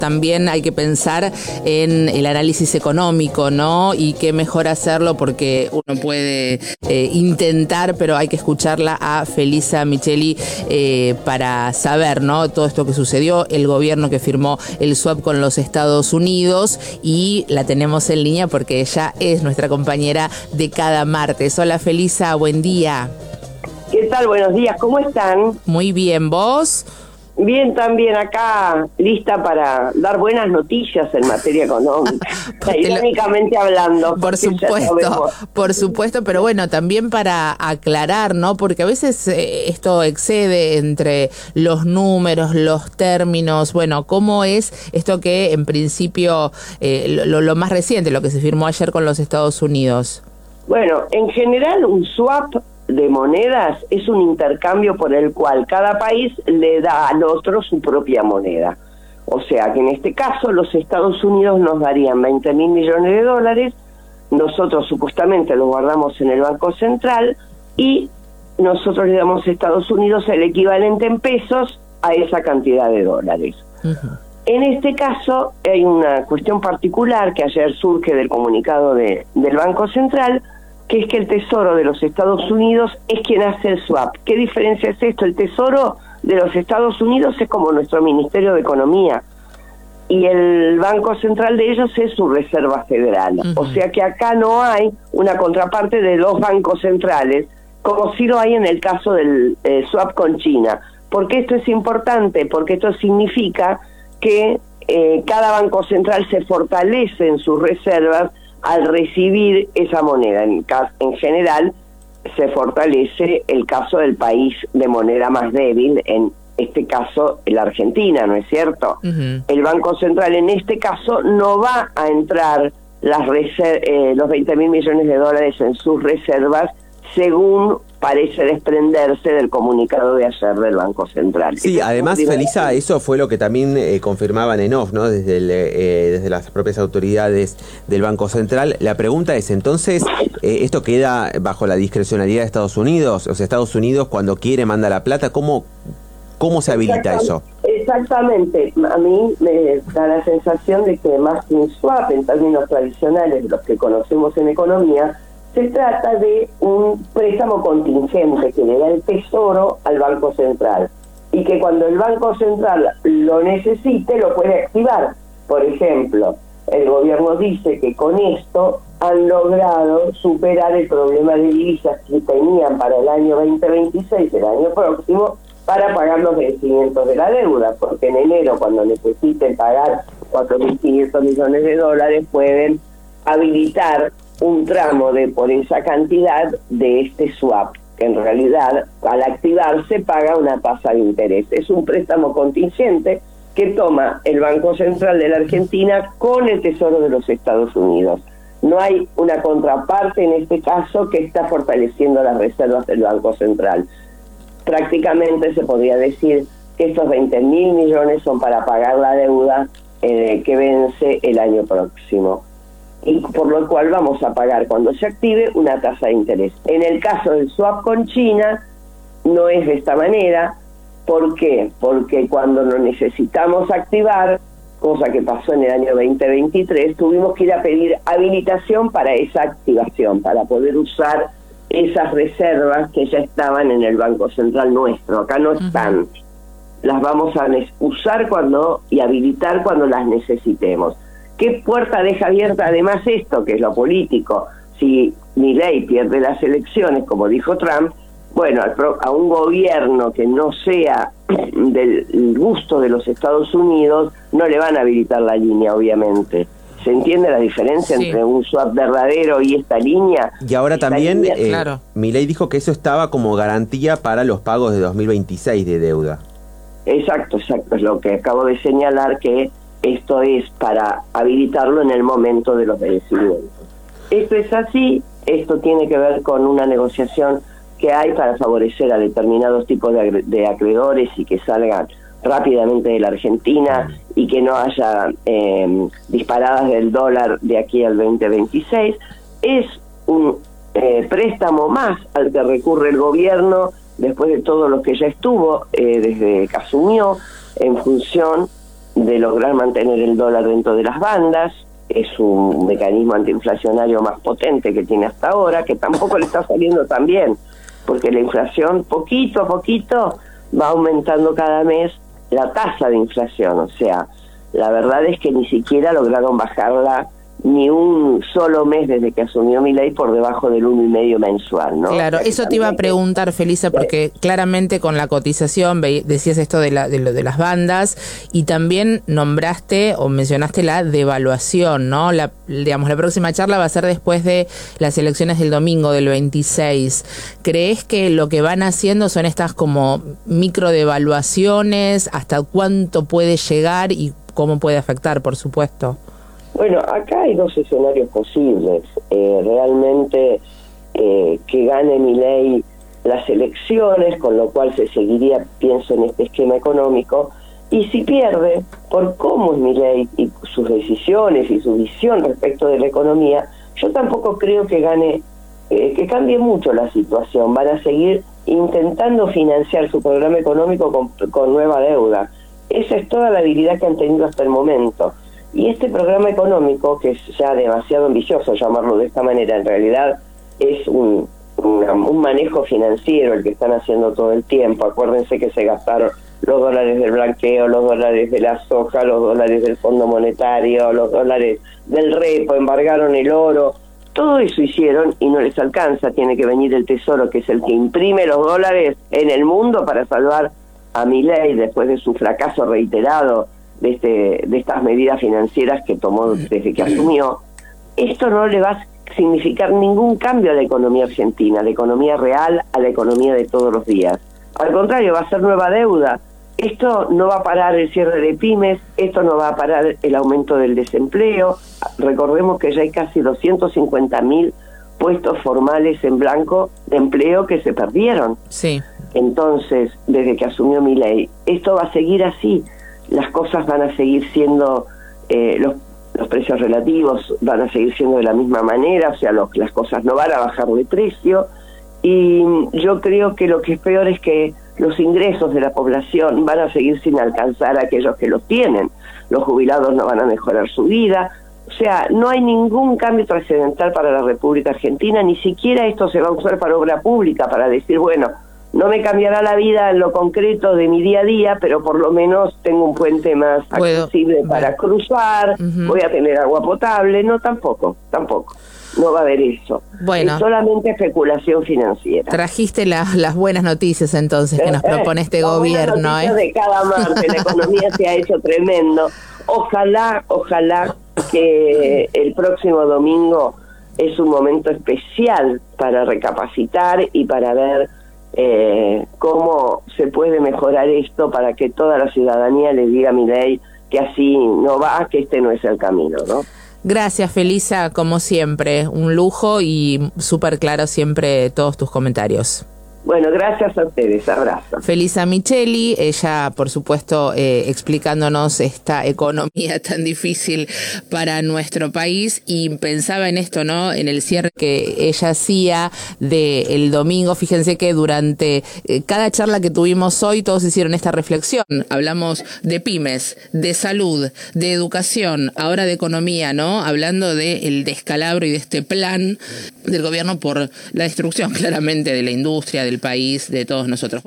también hay que pensar en el análisis económico, ¿no? Y qué mejor hacerlo porque uno puede intentar, pero hay que escucharla a Felisa Micheli para saber, ¿no? Todo esto que sucedió, el gobierno que firmó el swap con los Estados Unidos, y la tenemos en línea porque ella es nuestra compañera de cada martes. Hola Felisa, buen día. ¿Qué tal? Buenos días, ¿cómo están? Muy bien, ¿vos? Bien, también acá, lista para dar buenas noticias en materia económica, irónicamente hablando. Por supuesto, pero bueno, también para aclarar, ¿no? Porque a veces esto excede entre los números, los términos. Bueno, ¿cómo es esto que en principio, lo más reciente, lo que se firmó ayer con los Estados Unidos? Bueno, en general un swap de monedas es un intercambio por el cual cada país le da al otro su propia moneda. O sea que en este caso los Estados Unidos nos darían 20.000 millones de dólares, nosotros supuestamente los guardamos en el Banco Central y nosotros le damos a Estados Unidos el equivalente en pesos a esa cantidad de dólares. Uh-huh. En este caso hay una cuestión particular que ayer surge del comunicado del Banco Central, que es que el Tesoro de los Estados Unidos es quien hace el swap. ¿Qué diferencia es esto? El Tesoro de los Estados Unidos es como nuestro Ministerio de Economía y el Banco Central de ellos es su Reserva Federal. Uh-huh. O sea que acá no hay una contraparte de dos bancos centrales, como sí lo hay en el caso del swap con China. ¿Por qué esto es importante? Porque esto significa que cada banco central se fortalece en sus reservas al recibir esa moneda. En general se fortalece el caso del país de moneda más débil, en este caso la Argentina, ¿no es cierto? Uh-huh. El Banco Central en este caso no va a entrar los 20.000 millones de dólares en sus reservas, según parece desprenderse del comunicado de ayer del Banco Central. Sí, además, Felisa, eso fue lo que también confirmaban en off, ¿no? Desde las propias autoridades del Banco Central. La pregunta es, entonces, ¿esto queda bajo la discrecionalidad de Estados Unidos? O sea, Estados Unidos, cuando quiere, manda la plata. ¿Cómo se habilita eso? Exactamente. A mí me da la sensación de que más que un swap, en términos tradicionales, los que conocemos en economía, se trata de un préstamo contingente que le da el Tesoro al Banco Central y que cuando el Banco Central lo necesite lo puede activar. Por ejemplo, el gobierno dice que con esto han logrado superar el problema de divisas que tenían para el año 2026, el año próximo, para pagar los vencimientos de la deuda, porque en enero, cuando necesiten pagar 4.500 millones de dólares, pueden habilitar un tramo por esa cantidad de este swap, que en realidad al activarse paga una tasa de interés. Es un préstamo contingente que toma el Banco Central de la Argentina con el Tesoro de los Estados Unidos. No hay una contraparte en este caso que está fortaleciendo las reservas del Banco Central. Prácticamente se podría decir que estos 20.000 millones son para pagar la deuda que vence el año próximo, y por lo cual vamos a pagar cuando se active una tasa de interés. En el caso del swap con China no es de esta manera. ¿Por qué? Porque cuando lo necesitamos activar, cosa que pasó en el año 2023, tuvimos que ir a pedir habilitación para esa activación, para poder usar esas reservas que ya estaban en el Banco Central nuestro. Acá no están. Las vamos a usar y habilitar cuando las necesitemos. ¿Qué puerta deja abierta además esto, que es lo político? Si Milei pierde las elecciones, como dijo Trump, bueno, a un gobierno que no sea del gusto de los Estados Unidos, no le van a habilitar la línea, obviamente. ¿Se entiende la diferencia entre un swap verdadero y esta línea? Y ahora también, claro, Milei dijo que eso estaba como garantía para los pagos de 2026 de deuda. Exacto, es lo que acabo de señalar, que esto es para habilitarlo en el momento de los vencimientos. Esto es así, esto tiene que ver con una negociación que hay para favorecer a determinados tipos de acreedores y que salgan rápidamente de la Argentina y que no haya disparadas del dólar de aquí al 2026. Es un préstamo más al que recurre el gobierno después de todo lo que ya estuvo desde que asumió en función de lograr mantener el dólar dentro de las bandas. Es un mecanismo antiinflacionario más potente que tiene hasta ahora, que tampoco le está saliendo tan bien, porque la inflación poquito a poquito va aumentando cada mes la tasa de inflación. O sea, la verdad es que ni siquiera lograron bajarla ni un solo mes desde que asumió Milei por debajo del 1,5 mensual, ¿no? Claro, o sea, eso te iba a preguntar, Felisa, porque claramente con la cotización decías esto de las bandas y también nombraste o mencionaste la devaluación, ¿no? La próxima charla va a ser después de las elecciones del domingo, del 26. ¿Crees que lo que van haciendo son estas como micro devaluaciones? ¿Hasta cuánto puede llegar y cómo puede afectar, por supuesto? Bueno, acá hay dos escenarios posibles. Realmente que gane Milei las elecciones, con lo cual se seguiría, pienso, en este esquema económico, y si pierde, por cómo es Milei y sus decisiones y su visión respecto de la economía, yo tampoco creo que gane, que cambie mucho la situación. Van a seguir intentando financiar su programa económico con nueva deuda. Esa es toda la habilidad que han tenido hasta el momento. Y este programa económico, que es ya demasiado ambicioso llamarlo de esta manera, en realidad es un manejo financiero el que están haciendo todo el tiempo. Acuérdense que se gastaron los dólares del blanqueo, los dólares de la soja, los dólares del Fondo Monetario, los dólares del repo, embargaron el oro. Todo eso hicieron y no les alcanza. Tiene que venir el Tesoro, que es el que imprime los dólares en el mundo para salvar a Milei después de su fracaso reiterado de estas medidas financieras que tomó desde que asumió. Esto no le va a significar ningún cambio a la economía argentina, a la economía real, a la economía de todos los días. Al contrario, va a ser nueva deuda. Esto no va a parar el cierre de pymes, esto no va a parar el aumento del desempleo. Recordemos que ya hay casi 250.000 puestos formales en blanco de empleo que se perdieron. Sí. Entonces, desde que asumió Milei, esto va a seguir así. Las cosas van a seguir siendo, los precios relativos van a seguir siendo de la misma manera, o sea, las cosas no van a bajar de precio, y yo creo que lo que es peor es que los ingresos de la población van a seguir sin alcanzar a aquellos que los tienen. Los jubilados no van a mejorar su vida. O sea, no hay ningún cambio trascendental para la República Argentina, ni siquiera esto se va a usar para obra pública, para decir, bueno, no me cambiará la vida en lo concreto de mi día a día, pero por lo menos tengo un puente más accesible para cruzar, voy a tener agua potable. No, tampoco. No va a haber eso. Bueno, es solamente especulación financiera. Trajiste las buenas noticias entonces que nos propone este gobierno. De cada martes, la economía se ha hecho tremendo. Ojalá que el próximo domingo es un momento especial para recapacitar y para ver cómo se puede mejorar esto para que toda la ciudadanía le diga a Milei que así no va, que este no es el camino, ¿no? Gracias, Felisa, como siempre, un lujo y súper claro siempre todos tus comentarios. Bueno, gracias a ustedes, abrazo. Felisa Micheli, ella por supuesto explicándonos esta economía tan difícil para nuestro país, y pensaba en esto, ¿no? En el cierre que ella hacía del domingo. Fíjense que durante cada charla que tuvimos hoy todos hicieron esta reflexión. Hablamos de pymes, de salud, de educación, ahora de economía, ¿no? Hablando del descalabro y de este plan del gobierno por la destrucción claramente de la industria, del país, de todos nosotros.